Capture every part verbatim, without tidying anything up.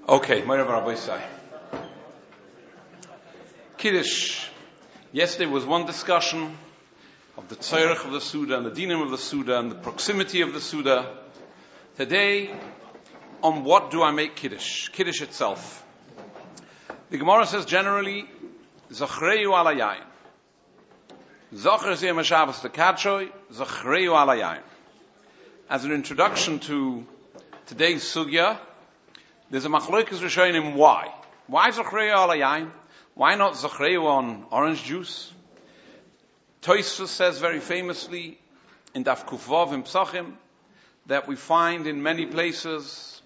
Okay, my Rabbi Say. Kiddush. Yesterday was one discussion of the tzorech of the Suda and the dinim of the Suda and the proximity of the Suda. Today, on what do I make Kiddush? Kiddush itself. The Gemara says generally, Zachreu ala yayin. Zacher zeh mashavas tekatshoi, Zachreu ala yayin. As an introduction to today's sugya, there's a machlokes rishonim why. Why Zachreu ala yayin? Why not Zachreu on orange juice? Tosfos says very famously in Daf Kufvav in Psachim that we find in many places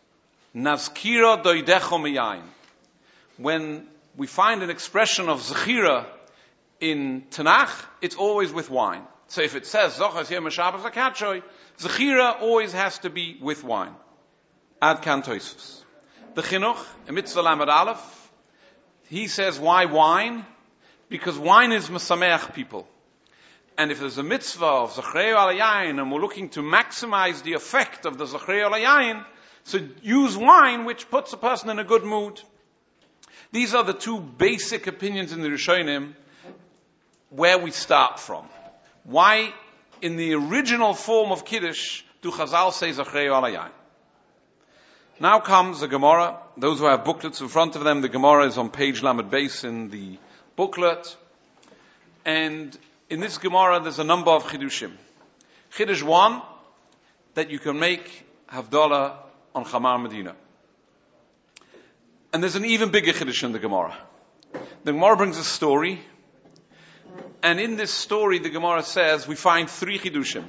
Nazkira doidecho miyayin. When we find an expression of Zechira in Tanakh, it's always with wine. So if it says Zochas Yom HaShabbos HaKatshoy, Zechira always has to be with wine. Ad kan Tosfos. The Chinuch, in Mitzvah Lamed Aleph, he says, why wine? Because wine is mesameach people. And if there's a mitzvah of Zachreu ala yayin, and we're looking to maximize the effect of the Zachreu ala yayin, so use wine, which puts a person in a good mood. These are the two basic opinions in the Rishonim where we start from. Why, in the original form of Kiddush, do Chazal say Zachreu ala yayin? Now comes the Gemara. Those who have booklets in front of them, the Gemara is on page Lamed Beis in the booklet. And in this Gemara, there's a number of Chidushim. Chidush one, that you can make Havdalah on Chamar Medina. And there's an even bigger Chidush in the Gemara. The Gemara brings a story. And in this story, the Gemara says, we find three Chidushim.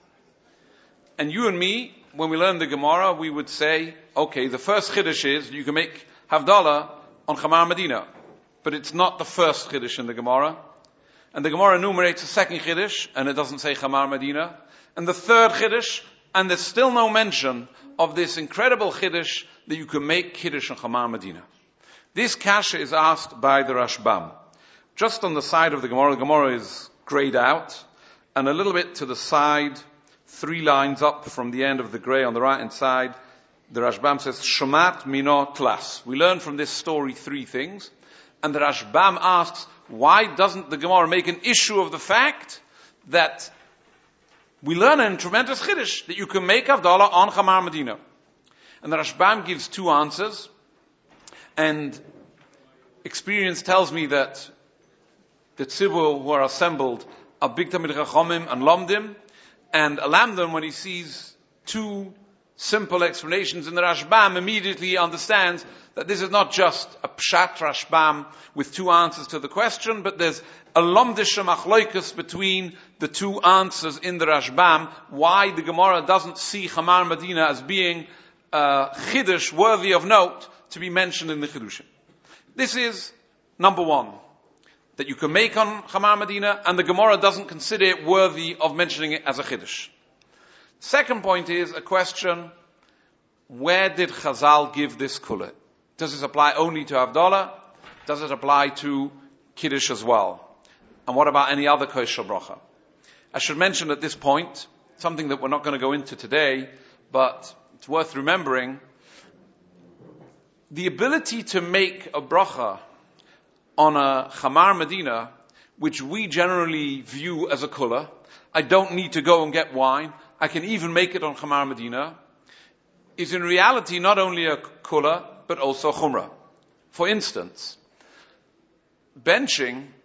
And you and me, when we learn the Gemara, we would say, okay, the first Chiddush is you can make Havdalah on Chamar Medina. But it's not the first Chiddush in the Gemara. And the Gemara enumerates a second Chiddush, and it doesn't say Chamar Medina. And the third Chiddush, and there's still no mention of this incredible Chiddush that you can make Kiddush on Chamar Medina. This kasha is asked by the Rashbam. Just on the side of the Gemara, the Gemara is grayed out, and a little bit to the side, three lines up from the end of the gray on the right hand side, the Rashbam says, Shomat mino tlas. We learn from this story three things. And the Rashbam asks, why doesn't the Gemara make an issue of the fact that we learn in tremendous Chiddush that you can make Havdalah on Chamar Medina? And the Rashbam gives two answers. And experience tells me that the tzibur who are assembled are big Talmid Chachamim and Lomdim. And a lamdan, when he sees two simple explanations in the Rashbam, immediately understands that this is not just a pshat Rashbam with two answers to the question, but there's a lomdisha machloikus between the two answers in the Rashbam, why the Gemara doesn't see Chamar Medina as being a Chiddush worthy of note to be mentioned in the Chiddushim. This is number one, that you can make on Chamar Medina, and the Gemara doesn't consider it worthy of mentioning it as a Chiddush. Second point is a question, where did Chazal give this kula? Does this apply only to Havdalah? Does it apply to Kiddush as well? And what about any other kosher bracha? I should mention at this point, something that we're not going to go into today, but it's worth remembering, the ability to make a bracha on a Chamar Medina, which we generally view as a kula. I don't need to go and get wine. I can even make it on Chamar Medina. Is in reality not only a kula, but also chumrah. For instance, benching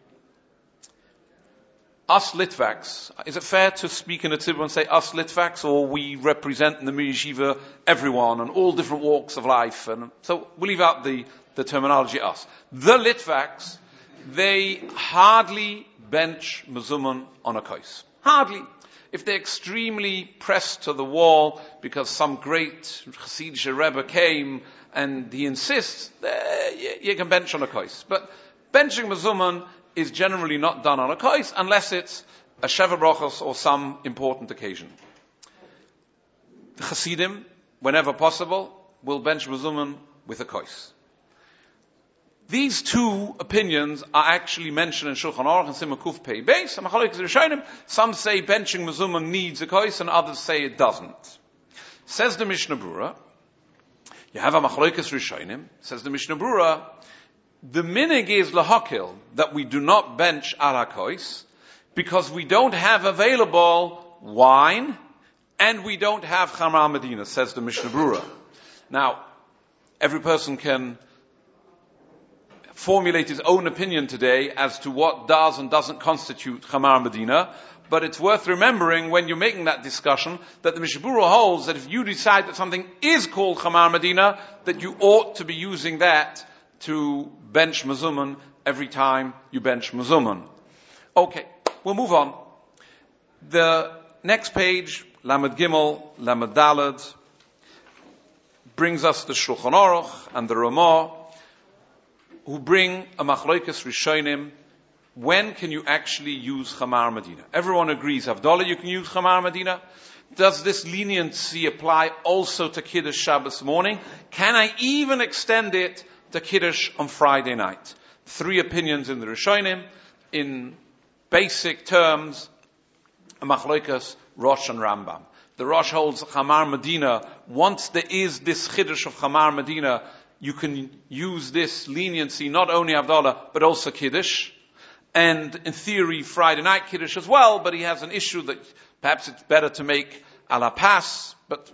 us Litvaks. Is it fair to speak in a tzibur and say us Litvaks, or we represent in the Mir Yeshiva everyone and all different walks of life? And so we'll leave out the the terminology us. The Litvaks, they hardly bench mezuman on a kos. Hardly. If they're extremely pressed to the wall because some great Chassidish Rebbe came and he insists, eh, you, you can bench on a kos. But benching mezuman is generally not done on a kos unless it's a Sheva Brachos or some important occasion. The Chassidim, whenever possible, will bench mezuman with a kos. These two opinions are actually mentioned in Shulchan Aruch and Simon Kuf Pei Beis. Some say benching mezuman needs a kos, and others say it doesn't. Says the Mishnah Brura, You have a machloikas rishonim, says the Mishnah Brura, the minig is lahakil, that we do not bench al hakois, because we don't have available wine, and we don't have chamar medina, says the Mishnah Brura. Now, every person can formulate his own opinion today as to what does and doesn't constitute chamar medina, but it's worth remembering when you're making that discussion that the Mishnah Brura holds that if you decide that something is called chamar medina, that you ought to be using that to bench mazuman every time you bench mazuman. Okay, we'll move on. The next page, Lamed Gimel, Lamed Daled, brings us the Shulchan Aruch and the Ramah, who bring a machloikas rishonim. When can you actually use chamar medina? Everyone agrees, Havdalah, you can use chamar medina. Does this leniency apply also to Kiddush Shabbos morning? Can I even extend it to Kiddush on Friday night? Three opinions in the rishonim. In basic terms, a machloikas Rosh and Rambam. The Rosh holds chamar medina. Once there is this Kiddush of chamar medina, you can use this leniency, not only Havdalah, but also Kiddush. And in theory, Friday night Kiddush as well, but he has an issue that perhaps it's better to make ala pas, but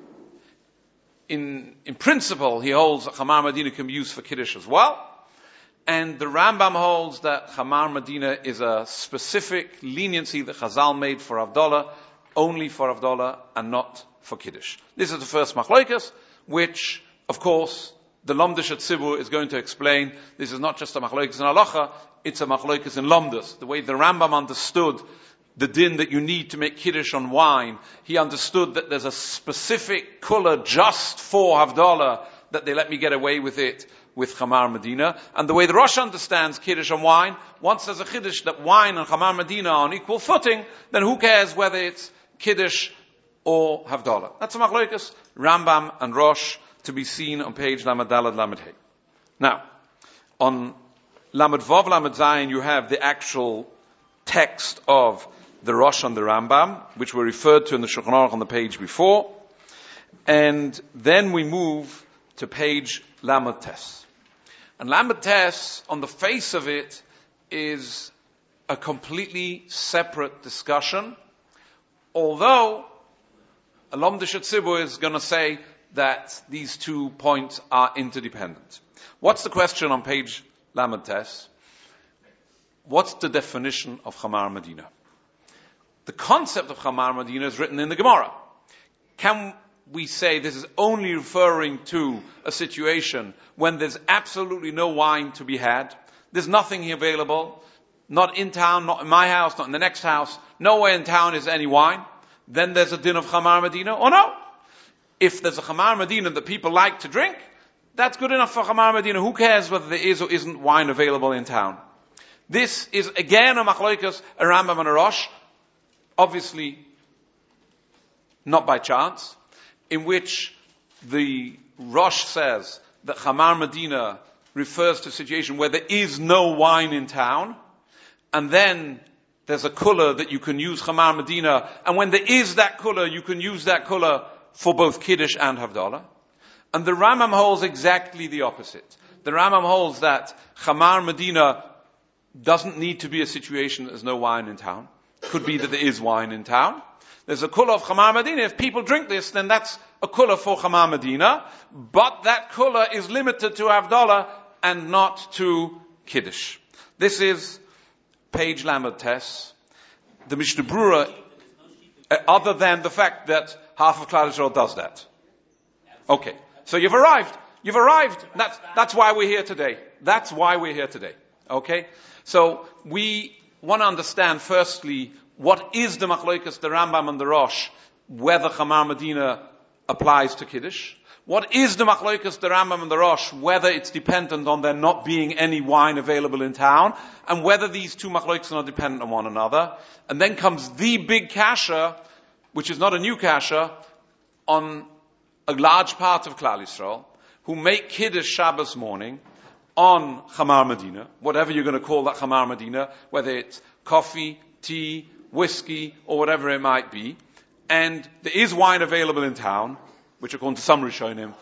in, in principle, he holds that chamar medina can be used for Kiddush as well. And the Rambam holds that chamar medina is a specific leniency that Chazal made for Havdalah, only for Havdalah and not for Kiddush. This is the first machloikas, which, of course, the Lomdish at Tzibur is going to explain. This is not just a machloikas in halacha, it's a machloikas in Lomdus. The way the Rambam understood the din that you need to make Kiddush on wine, he understood that there's a specific kula just for Havdalah, that they let me get away with it with chamar medina. And the way the Rosh understands Kiddush on wine, once there's a Kiddush that wine and chamar medina are on equal footing, then who cares whether it's Kiddush or Havdalah? That's a machloikas, Rambam and Rosh, to be seen on page Lamed Daled Lamed Hey. Now, on Lamed Vav Lamed Zayin, you have the actual text of the Rosh and the Rambam, which were referred to in the Shulchan Aruch on the page before. And then we move to page Lamed Tes. And Lamed Tes, on the face of it, is a completely separate discussion, although a Lomdish at Tzibur is going to say that these two points are interdependent. What's the question on page Lamed Tes? What's the definition of chamar medina? The concept of chamar medina is written in the Gemara. Can we say this is only referring to a situation when there's absolutely no wine to be had? There's nothing available, not in town, not in my house, not in the next house, nowhere in town is any wine. Then there's a din of chamar medina, or no? If there's a chamar medina that people like to drink, that's good enough for chamar medina. Who cares whether there is or isn't wine available in town? This is again a machloikas, a Rambam and a Rosh, obviously not by chance, in which the Rosh says that chamar medina refers to a situation where there is no wine in town, and then there's a kula that you can use chamar medina, and when there is that kula, you can use that kula for both Kiddush and Havdalah. And the Rambam holds exactly the opposite. The Rambam holds that chamar medina doesn't need to be a situation that there's no wine in town. Could be that there is wine in town. There's a kula of chamar medina. If people drink this, then that's a kula for chamar medina. But that kula is limited to Havdalah and not to Kiddush. This is page Lamed Tes. The Mishnah Brura, uh, other than the fact that half of Klal Yisrael does that. Okay. So you've arrived. You've arrived. That's, that's why we're here today. That's why we're here today. Okay? So we want to understand firstly, what is the machloikas, the Rambam and the Rosh, whether chamar medina applies to Kiddush? What is the machloikas, the Rambam and the Rosh, whether it's dependent on there not being any wine available in town, and whether these two machloikas are dependent on one another? And then comes the big kasha, which is not a new kasha, on a large part of Klal Yisrael, who make Kiddush Shabbos morning on chamar medina, whatever you're going to call that chamar medina, whether it's coffee, tea, whiskey, or whatever it might be, and there is wine available in town, which according to some Rishonim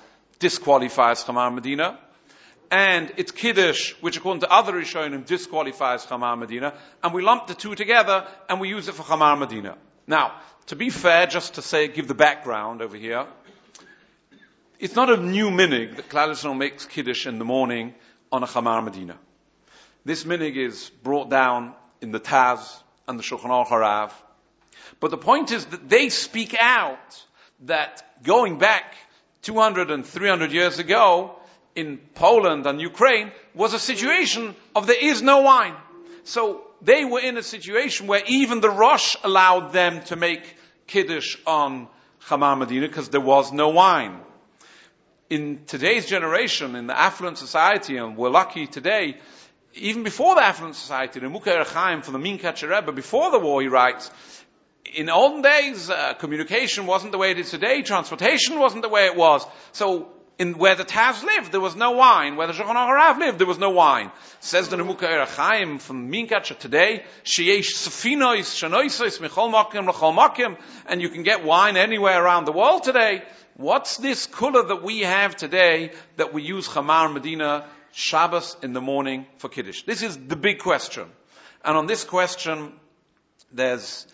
disqualifies Chamar Medina, and it's Kiddush, which according to other Rishonim disqualifies Chamar Medina, and we lump the two together and we use it for Chamar Medina. Now, to be fair, just to say, give the background over here, it's not a new minig that Klal Yisrael makes Kiddush in the morning on a Chamar Medina. This minig is brought down in the Taz and the Shulchan Aruch Harav. But the point is that they speak out that going back two hundred and three hundred years ago in Poland and Ukraine was a situation of there is no wine. So they were in a situation where even the Rosh allowed them to make Kiddush on Chamar Medina because there was no wine. In today's generation, in the affluent society, and we're lucky today, even before the affluent society, the Mukher Echaim from the Minkatcher Rebbe, before the war, he writes, in olden days, uh, communication wasn't the way it is today, transportation wasn't the way it was. So, in where the Taz lived, there was no wine. Where the Shulchan Aruch Harav lived, there was no wine. Says the Mukher Echaim from Minkatcher today, Sheyesh Sefinois, Shanoisos, Michol Makim, Lachol Makim, and you can get wine anywhere around the world today. What's this kula that we have today that we use Chamar Medina Shabbos in the morning for Kiddush? This is the big question. And on this question, there's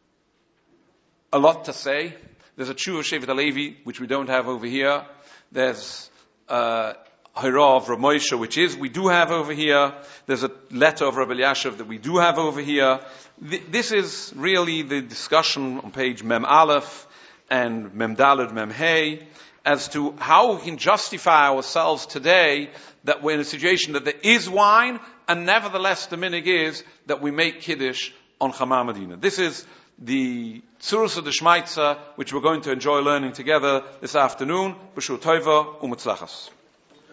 a lot to say. There's a Tshuva Shevet HaLevi, which we don't have over here. There's uh Hira of Rav Moshe, which is, we do have over here. There's a letter of Rabbi Elyashiv that we do have over here. Th- this is really the discussion on page Mem Aleph and Mem Daled, Mem Hey, as to how we can justify ourselves today that we're in a situation that there is wine, and nevertheless the minig is that we make Kiddush on Chamar Medina. This is the Tzurus of the Shmaitza, which we're going to enjoy learning together this afternoon. B'shur Tova u'mutzlachas.